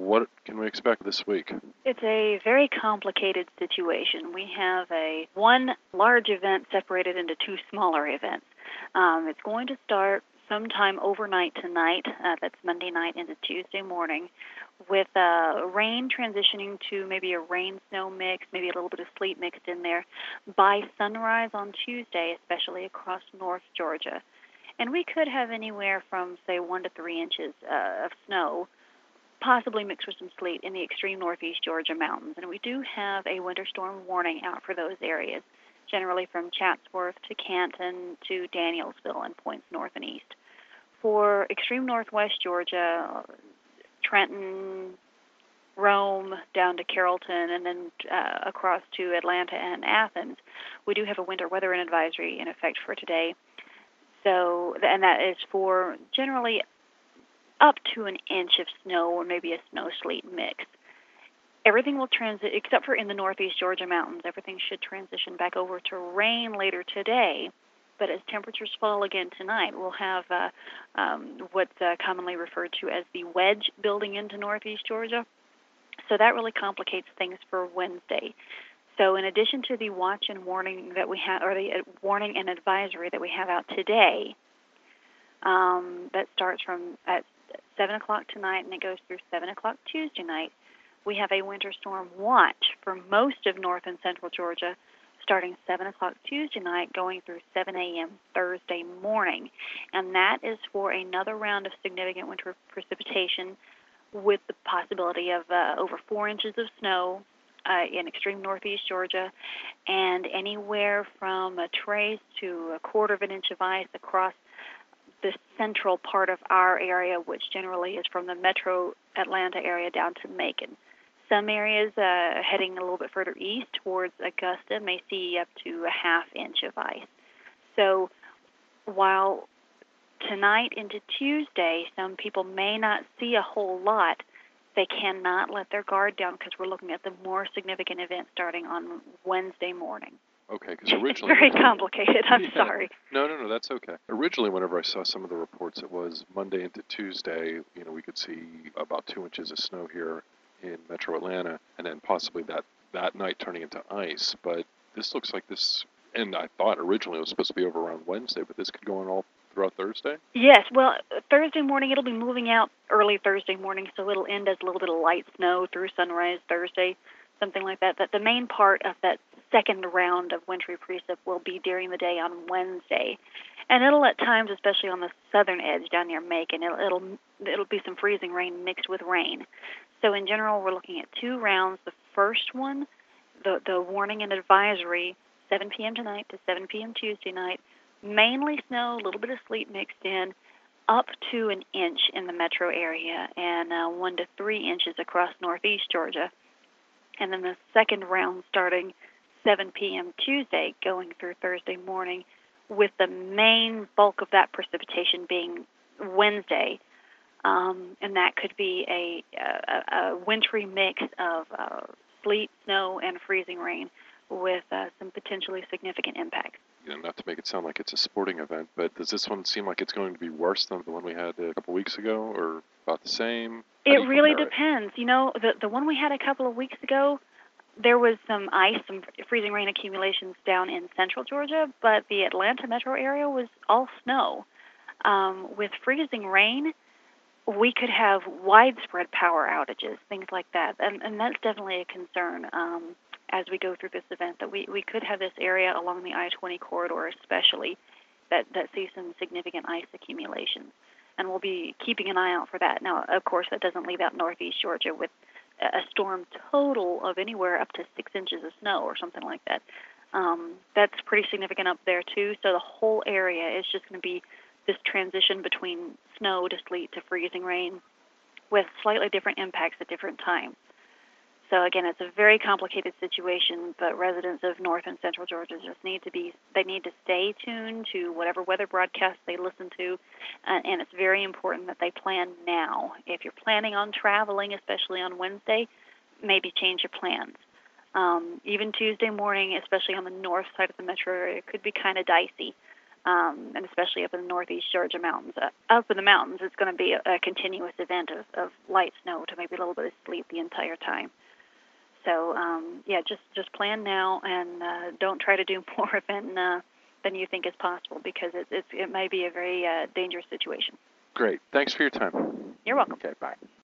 what can we expect this week? It's a very complicated situation. We have one large event separated into two smaller events. It's going to start sometime overnight tonight, that's Monday night into Tuesday morning, with rain transitioning to maybe a rain-snow mix, maybe a little bit of sleet mixed in there, by sunrise on Tuesday, especially across North Georgia. And we could have anywhere from, say, 1 to 3 inches of snow, possibly mixed with some sleet in the extreme northeast Georgia mountains. And we do have a winter storm warning out for those areas, generally from Chatsworth to Canton to Danielsville and points north and east. For extreme northwest Georgia, Trenton, Rome, down to Carrollton, and then across to Atlanta and Athens, we do have a winter weather advisory in effect for today. So, and that is for generally up to an inch of snow or maybe a snow-sleet mix. Everything will transit, except for in the northeast Georgia mountains, everything should transition back over to rain later today. But as temperatures fall again tonight, we'll have what's commonly referred to as the wedge building into northeast Georgia. So that really complicates things for Wednesday. So in addition to the watch and warning that we have, or the warning and advisory that we have out today, that starts from at 7 o'clock tonight and it goes through 7 o'clock Tuesday night, we have a winter storm watch for most of north and central Georgia, starting 7 o'clock Tuesday night, going through 7 a.m. Thursday morning. And that is for another round of significant winter precipitation with the possibility of over 4 inches of snow in extreme northeast Georgia, and anywhere from a trace to a quarter of an inch of ice across the central part of our area, which generally is from the metro Atlanta area down to Macon. Some areas heading a little bit further east towards Augusta may see up to a half inch of ice. So while tonight into Tuesday, some people may not see a whole lot, they cannot let their guard down because we're looking at the more significant event starting on Wednesday morning. Okay, because originally... It's very complicated. I'm sorry. No, that's okay. Originally, whenever I saw some of the reports, it was Monday into Tuesday, we could see about 2 inches of snow here in metro Atlanta, and then possibly that night turning into ice. But this looks like this, and I thought originally it was supposed to be over around Wednesday, but this could go on all throughout Thursday? Yes, well, Thursday morning, it'll be moving out early Thursday morning, so it'll end as a little bit of light snow through sunrise Thursday, something like that. But the main part of that second round of wintry precip will be during the day on Wednesday. And it'll at times, especially on the southern edge down near Macon, it'll be some freezing rain mixed with rain. So in general, we're looking at 2 rounds. The first one, the warning and advisory, 7 p.m. tonight to 7 p.m. Tuesday night, mainly snow, a little bit of sleet mixed in, up to an inch in the metro area, and 1 to 3 inches across northeast Georgia. And then the second round starting 7 p.m. Tuesday, going through Thursday morning, with the main bulk of that precipitation being Wednesday. And that could be a wintry mix of sleet, snow, and freezing rain with some potentially significant impacts. Not to make it sound like it's a sporting event, but does this one seem like it's going to be worse than the one we had a couple weeks ago, or about the same? It really depends. The one we had a couple of weeks ago, there was some ice, some freezing rain accumulations down in central Georgia, but the Atlanta metro area was all snow. With freezing rain, we could have widespread power outages, things like that, and that's definitely a concern as we go through this event, that we could have this area along the I-20 corridor especially that sees some significant ice accumulations, and we'll be keeping an eye out for that. Now, of course, that doesn't leave out northeast Georgia with a storm total of anywhere up to 6 inches of snow or something like that. That's pretty significant up there, too, so the whole area is just going to be this transition between snow to sleet to freezing rain with slightly different impacts at different times. So again, it's a very complicated situation, but residents of north and central Georgia just need to stay tuned to whatever weather broadcasts they listen to, and it's very important that they plan now. If you're planning on traveling, especially on Wednesday, maybe change your plans. Even Tuesday morning, especially on the north side of the metro area, could be kind of dicey. and especially up in the northeast Georgia mountains. Up in the mountains, it's going to be a continuous event of light snow to maybe a little bit of sleet the entire time. So, just plan now, and don't try to do more than you think is possible, because it may be a very dangerous situation. Great. Thanks for your time. You're welcome. Okay, bye.